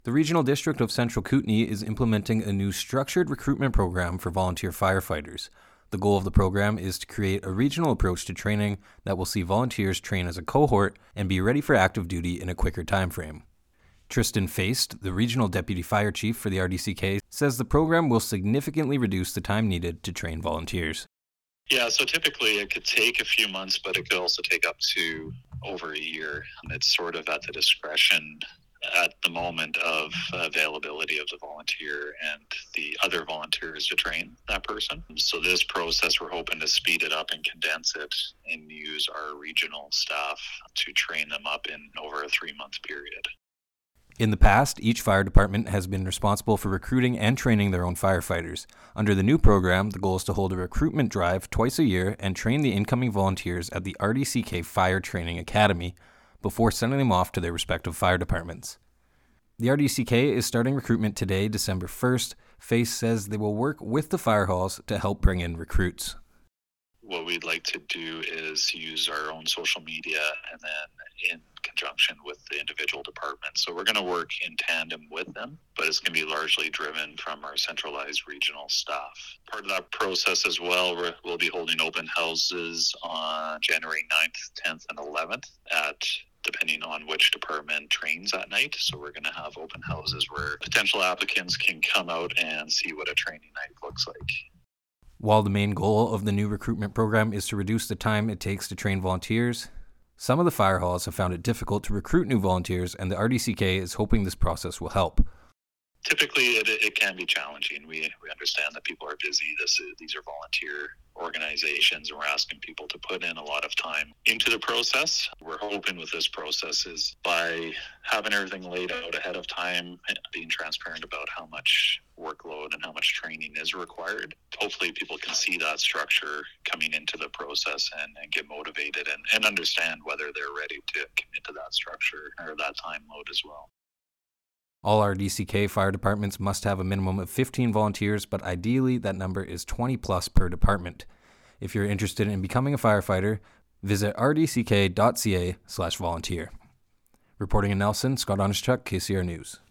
The Regional District of Central Kootenay is implementing a new structured recruitment program for volunteer firefighters. The goal of the program is to create a regional approach to training that will see volunteers train as a cohort and be ready for active duty in a quicker time frame. Tristan Feist, the Regional Deputy Fire Chief for the RDCK, says the program will significantly reduce the time needed to train volunteers. Yeah, so typically it could take a few months, but it could also take up to over a year. And it's sort of at the discretion at the moment of availability of the volunteer and the other volunteers to train that person. So this process, we're hoping to speed it up and condense it and use our regional staff to train them up in over a 3-month period. In the past, each fire department has been responsible for recruiting and training their own firefighters. Under the new program, the goal is to hold a recruitment drive twice a year and train the incoming volunteers at the RDCK Fire Training Academy before sending them off to their respective fire departments. The RDCK is starting recruitment today, December 1st. Face says they will work with the fire halls to help bring in recruits. What we'd like to do is use our own social media and then in conjunction with the individual departments. So we're going to work in tandem with them, but it's going to be largely driven from our centralized regional staff. Part of that process as well, we'll be holding open houses on January 9th, 10th, and 11th depending on which department trains at night. So we're going to have open houses where potential applicants can come out and see what a training night looks like. While the main goal of the new recruitment program is to reduce the time it takes to train volunteers, some of the fire halls have found it difficult to recruit new volunteers, and the RDCK is hoping this process will help. Typically, it can be challenging. We understand that people are busy. These are volunteer organizations, and we're asking people to put in a lot of time into the process. We're hoping with this process is by having everything laid out ahead of time, being transparent about how much workload and how much training is required. Hopefully people can see that structure coming into the process and get motivated and understand whether they're ready to commit to that structure or that time load as well. All RDCK fire departments must have a minimum of 15 volunteers, but ideally that number is 20 plus per department. If you're interested in becoming a firefighter, visit rdck.ca/volunteer. Reporting in Nelson, Scott Onishchuk, KCR News.